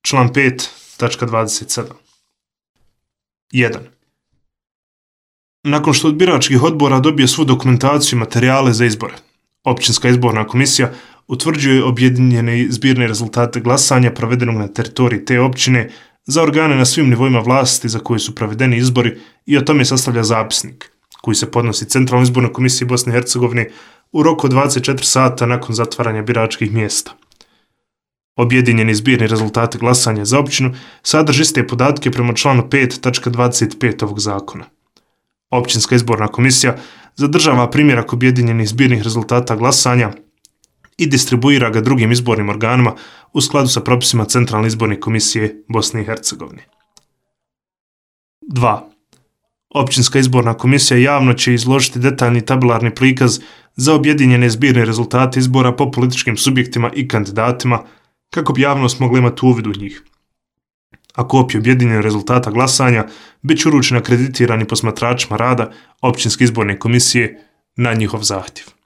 Član 5.27. 1. Nakon što od biračkih odbora dobije svu dokumentaciju i materijale za izbore, Općinska izborna komisija utvrđuje objedinjene zbirne rezultate glasanja provedenog na teritoriji te općine za organe na svim nivoima vlasti za koje su provedeni izbori i o tome sastavlja zapisnik, koji se podnosi Centralnoj izbornoj komisiji Bosne i Hercegovine u roku od 24 sata nakon zatvaranja biračkih mjesta. Objedinjeni zbirni rezultati glasanja za općinu sadrže iste podatke prema članu 5.25 ovog zakona. Općinska izborna komisija zadržava primjerak objedinjenih zbirnih rezultata glasanja i distribuira ga drugim izbornim organima u skladu sa propisima Centralne izborne komisije Bosne i Hercegovine. 2. Općinska izborna komisija javno će izložiti detaljni tabelarni prikaz za objedinjene zbirne rezultate izbora po političkim subjektima i kandidatima kako bi javnost mogla imati uvid u njih. A kopije objedinjenih rezultata glasanja bit će uručene akreditirani posmatračima rada Općinske izborne komisije na njihov zahtjev.